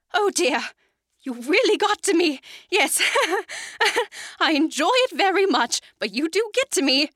Oh dear, you really got to me. Yes, I enjoy it very much, but you do get to me.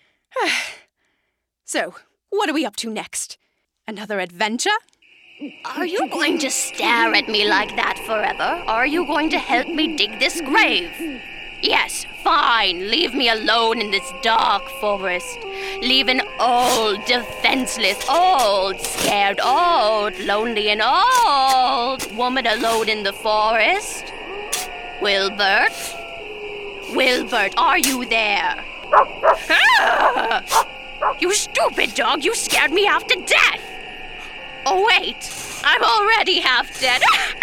So, what are we up to next? Another adventure? Are you going to stare at me like that forever? Or are you going to help me dig this grave? Yes, fine. Leave me alone in this dark forest. Leave an old, defenseless, old, scared, old, lonely and old woman alone in the forest. Wilbert? Wilbert, are you there? Ah! You stupid dog, you scared me half to death! Oh wait, I'm already half dead.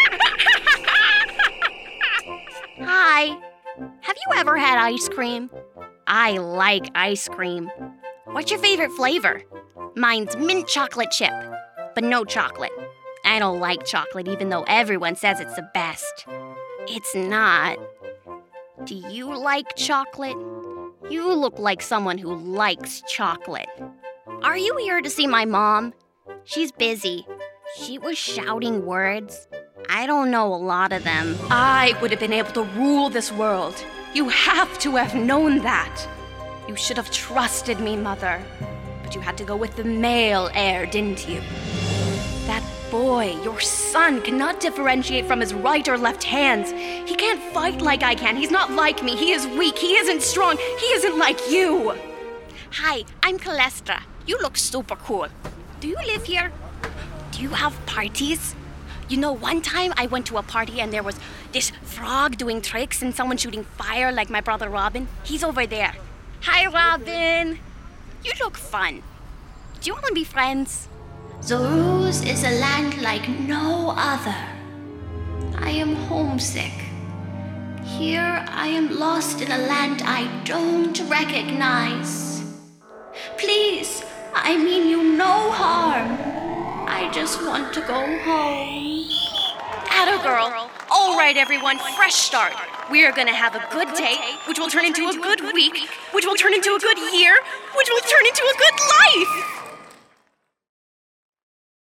Hi. Have you ever had ice cream? I like ice cream. What's your favorite flavor? Mine's mint chocolate chip, but no chocolate. I don't like chocolate even though everyone says it's the best. It's not. Do you like chocolate? You look like someone who likes chocolate. Are you here to see my mom? She's busy. She was shouting words. I don't know a lot of them. I would have been able to rule this world. You have to have known that. You should have trusted me, Mother. But you had to go with the male heir, didn't you? That boy, your son, cannot differentiate from his right or left hands. He can't fight like I can. He's not like me. He is weak. He isn't strong. He isn't like you. Hi, I'm Calestra. You look super cool. Do you live here? Do you have parties? You know, one time I went to a party and there was this frog doing tricks and someone shooting fire like my brother Robin. He's over there. Hi, Robin. You look fun. Do you want to be friends? Zoruz is a land like no other. I am homesick. Here I am lost in a land I don't recognize. Please, I mean you no harm. I just want to go home. Atta girl. All right, everyone, fresh start. We are going to have a good day, which will turn into a good week, which will turn into a good year, which will turn into a good life.